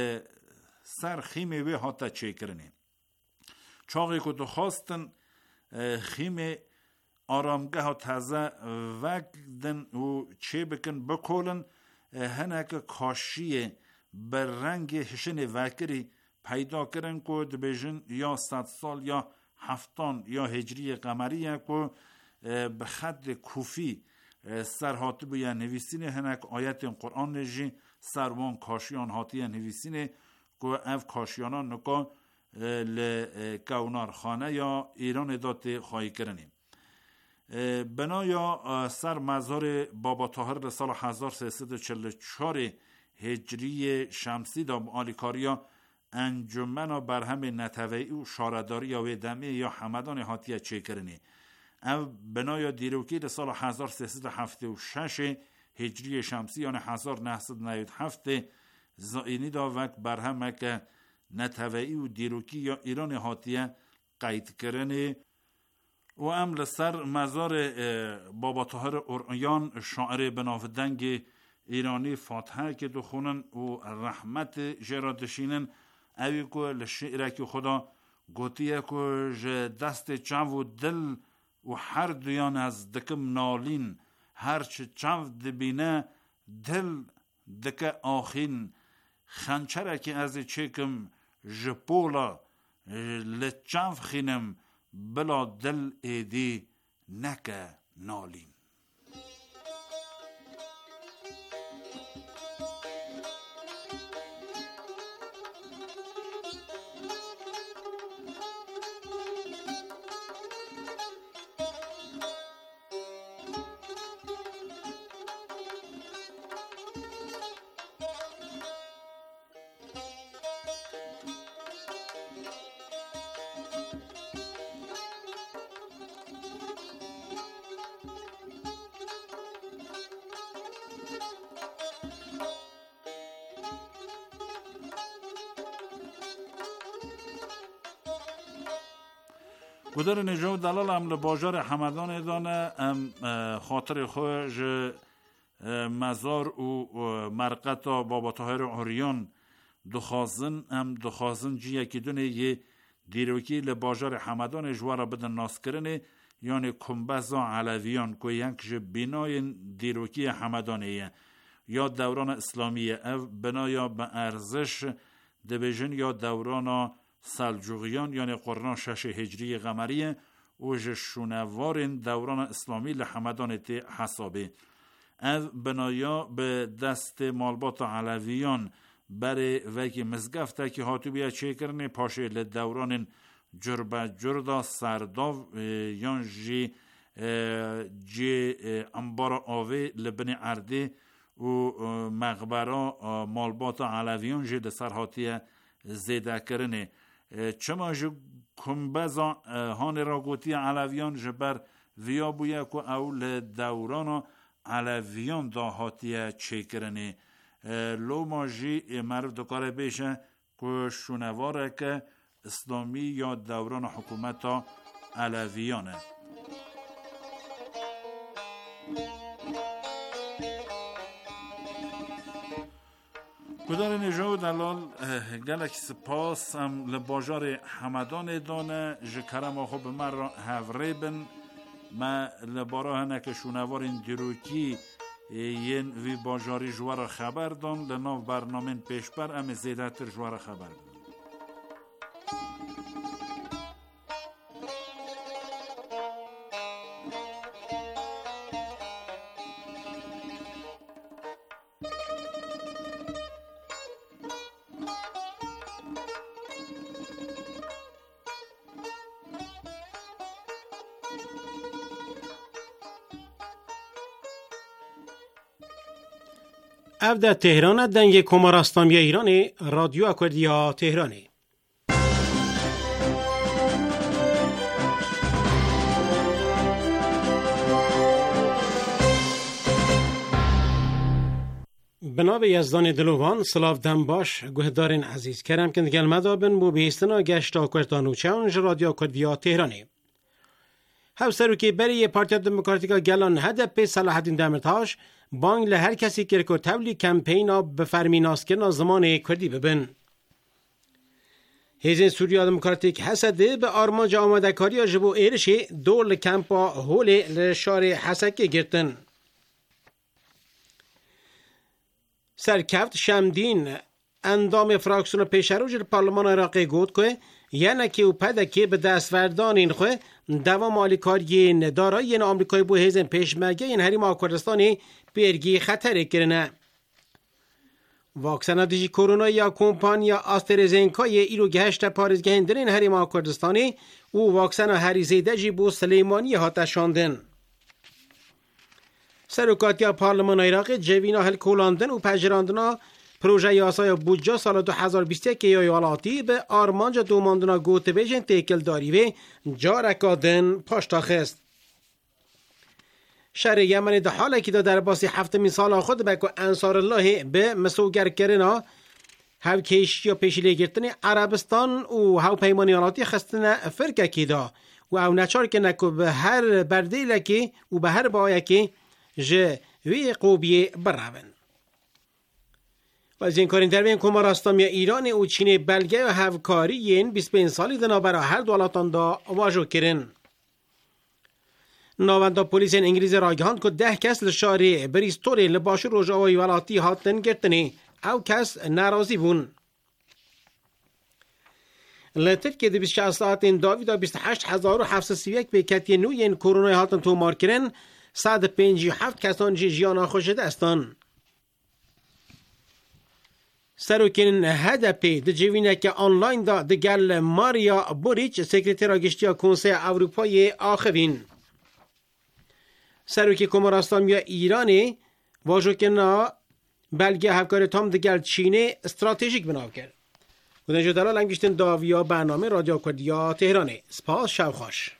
لسر خیمه وی هاتا چیکرنی چاقی که دخواستن خیمه آرامگاه ها تازه وگدن و چه بکن بکولن هنک کاشی بر رنگ هشن وکری پیدا کردن که دبیجن یا صد سال یا هفتان یا هجری قمری که به خط کوفی سرهاتی بیا نویسینه هنک آیت قرآن نجی سروان کاشیان هاتی نویسینه که اف کاشیانان نکا لکونار خانه یا ایران دات خواهی کرنیم. بنایا سر مزار بابا طاهر سال هزار و سیصد و چهل و چهار هجری شمسی دا آلیکاریا انجمن برهم نتوی و شارداری یا دمه یا حمدان هاتیه چه کرنی. او بنایا دیروکی سال هزار و سیصد و هفتاد و شش هجری شمسی یعنی هزار و نهصد و نود و هفت زائینی دا وقت برهم که نتوی و دیروکی یا ایران هاتیه قید کرنی. و ام لسر مزار بابا طاهر اورایان شاعر بنافدنگ ایرانی فاتحه که دخونن و رحمت جرادشینن اوی که لشعره که خدا گوتیه که دست چو و دل و هر دویان از دکم نالین هرچه چو دبینه دل دکه آخین خنچره که از چکم جپولا لچو خینم بلا دل ایدی نکه نالین. گودر نجات دلال هم لباجار حمدان دانه ام خاطر خوش مزار و مرقتا بابا طاهر اوریان دخازن ام دخازن جیه که دونه یه دیروکی لباجار حمدان جوارا بدن ناس کرنه یعنی کمبزا علویان که ینکش بینای دیروکی حمدانیه یا دوران اسلامیه او بنایا به ارزش دبیجن یا دوران سلجوقیان یعنی قرن شش هجری قمریه و جشونوارن دوران اسلامی لحمدان تی حسابه. او بنایا به دست مالبات علویان بر وکی مزگفته که هاتو بیا چه کرنه پاشه لدوران جربه جردا سرداو یان جی جی انبار آوه لبن عرده و مغبرا مالبات علویان جی ده سرهاتیه زیده کرنه. چما جو کمبزا هان راگوتی علویان جبر ویا بویا که اول دوران علویان دا هاتیه چه کرنه. لو ما جی معروف دکاره بیشه که شونواره که اسلامی یا دوران حکومت علویانه. گدار نجات دلال گلک سپاس هم لباجار حمدان دانه جکرم خوب من را هفره بن ما لبارا هنک شونوارین دیروکی ین وی باجاری جوار خبر دان لناو برنامه پیشبر ام زیده تر جوار خبر دان. اف در تهران دنگ کمار اسلامی ایرانی رادیو اکوردیا تهرانی. بناب یزدان دلوان سلاف دم باش گهدارین عزیز کرم کند گلمه بن بو بیستنا گشت آکوردانو چونج رادیو اکوردیا تهرانی. هاو سرو که بری پارتی دموکراتیکا گلان هدف صلاح الدین دمرتاش بانگ لهر کسی که که تولی کمپینا بفرمی ناسکرنا زمان کردی ببن. هیزن سوریا دموکراتیک حسده به آرمانج آماده کاری جبو ایرشی دور لکمپا هولی لشار حسکه گرتن. سرکفت شمدین اندام فراکسیون پیشروج پارلمان عراقی گفت که یعنی که او پدکی به دستوردان این خو دوام مالیکاری ندارای این آمریکایی بو هیزن پیشمرگه این حریم کردستانی برگی خطر کرنه. واکسن دیجی کرونا یا کمپانیا آسترازینکای ایرو گهشت پارزگه هندرین حریم کردستانی او واکسن هریزه دجی بو سلیمانی هاتشاندن. سرکاتیا پارلمان عراق جوینا هل کولاندن و پجراندنا پروژه یاسای بودجه سال دو هزار و بیست و یک که ایالاتی به آرمانجا دوماندنا گوته بیجن تیکل داری و جارکادن پاشتاخست. شهر یمن ده حاله که در باسی هفتمین سال خود بکو انصار الله به مسوگر کرنا هاو کیشی و پیشیلی گرتن عربستان و هاو پیمانیالاتی خستن فرکه کی دا و او نچار که نکو به هر برده لکی و به هر بایا که جه وی قوبیه براون. و از این کارین در بین کمارستان یا ایران و چین بلگه و هفکاری این بیست و پنج سالی دنا برای هر دولتان دا واجو کرن. ناوندا پولیس انگلیز راگهاند که ده کس لشاری بریستوری لباشو روژاوی ولاتی هاتن گرتنی او کس ناراضی بون. لطف که دی بیست و شش ساعت این داویدا بیست و هشت هزار و هفتصد و سی و یک به کتی نوی این کرونا هاتن تو مار کرن صد و پنجاه و هفت کسان جی جیان آخوش دستان. سروکین هدپی د جوینه که آنلاین دا دگل ماریا بوریچ سکرتر گشتیا کنسه اروپای آخوین. سروکی کمارستان یا ایرانی واجو که نا بلگه هفکار تام دگل چینه استراتژیک بناو کرد. و نجا دلال انگشتن داویا برنامه رادیو کردیا تهرانه. سپاس شب خوش.